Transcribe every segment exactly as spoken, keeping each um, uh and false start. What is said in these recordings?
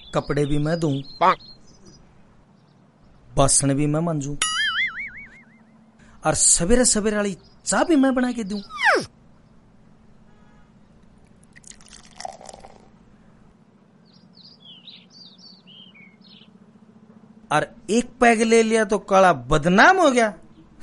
कपड़े भी मैं दूं, बासन भी मैं मांजूं और सवेरे सवेरे वाली चाय भी मैं बना के दूं। और एक पैग ले लिया तो काला बदनाम हो गया।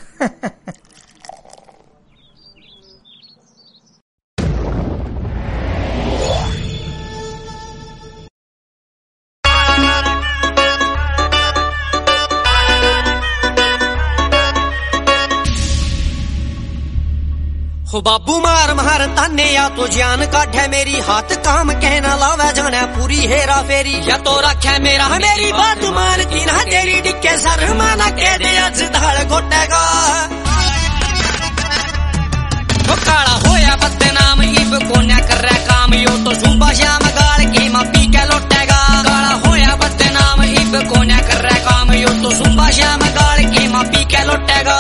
हो बाबू मार मार ताने या तो जान काटे मेरी, हाथ काम कहना लावे जाना पूरी हेरा फेरी। या तो रखे मेरा मेरी बात मान की ना तेरी डिक्के सर माना कह दे अज धाड़ घोटेगा। हो काला होया बदनाम इब कोन्या कर रहा काम, यो तो सुबह शाम गाल की मां पी के लौटेगा। काला होया बदनाम इब कोन्या कर रहा काम, यो तो सुबह शाम गाल की मां पी के लौटेगा।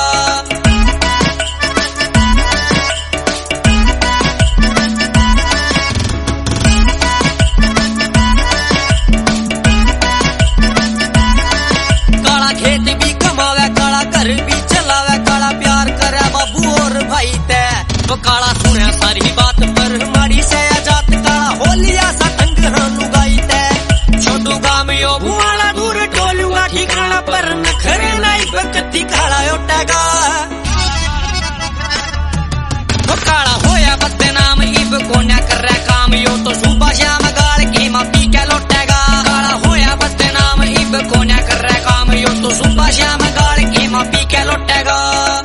तो काला सुने सारी बात पर माड़ी से आजात, काला हो लिया सा तंग हाँ लुगाई ते। छोटू गाम यो भुआला दूर टोलूंगा ठिकाना पर नखरे नाई बकती काला उठेगा। तो काला होया बदनाम इब कोन्या कर रहा काम, यो तो सुबह शाम गाल की मां पी के लौटेगा। काला होया बदनाम इब कोन्या कर रहा काम, यो तो सुबह शाम गाल की मां पी के लौटेगा।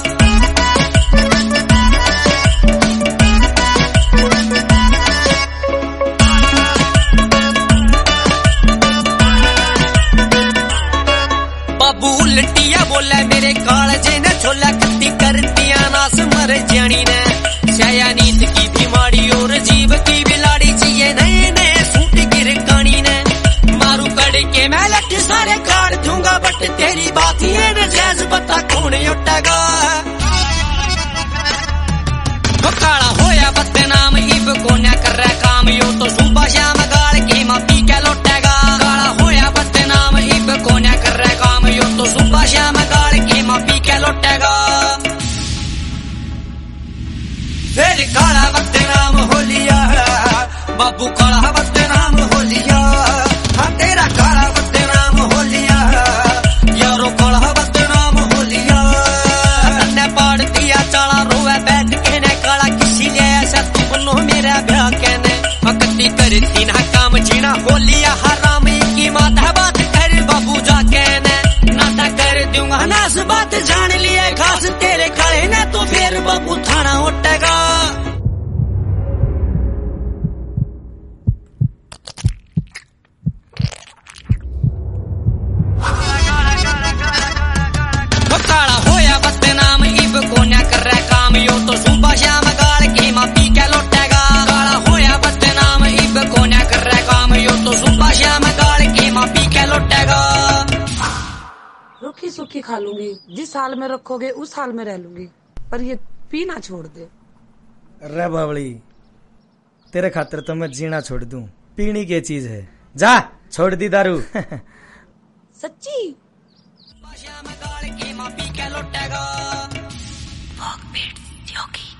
उल्टिया बोले मेरे कालजे ने छोला कत्ती कर दिया नास मर जानी ने। छाया नींद की बीमारी और जीव की बिलाड़ी चाहिए नए नए सूट गिर कानी ने। मारू कड़ के मैं लट सारे काट दूंगा बट तेरी बात ये न जैज बता कौन उठेगा। वो काला होया बदनाम इब कोन्या कर रहा काम, यो तो सुबह शाम गाल की मां पी के लौटेगा। काला होया बदनाम इब कोन्या कर रहा काम, यो तो सुबह शाम गाल की मां पी के लौटेगा। फिर काला बदनाम हो लिया बाबू, काला बदनाम हो लिया। हाँ तेरा काला बदनाम हो लिया यारो, काला बदनाम हो लिया। तन्ने पाड़ दिया चाला रोवे बैठ के ने, काला किसी ले ऐसा तू बनो मेरा ब्याह कहने। कत्ती करती ना काम जीना हो लिया हराम की माता बात कर बाबू जा कहने। नाता कर दूंगा नास बात जान लिया खास तेरे खाए ना तो फिर बाबू थाना उठेगा। काला होया बदनाम इब कोन्या कर रहा काम, यो तो सुबह शाम गाल की मां पी के लौटेगा। काला होया बदनाम इब कोन्या कर रहा काम, यो तो सुबह शाम गाल की मां पी के लौटेगा। रूखी सूखी खा लूंगी, जिस हाल में रखोगे उस हाल में रह लूंगी, पर ये पीना छोड़ दे। रे बावली तेरे खातिर तो मैं जीना छोड़ दूं, पीनी की चीज है, जा छोड़ दी दारू। सच्ची शाम गाल की मां पी के लौटेगा। भोग पेट योगी।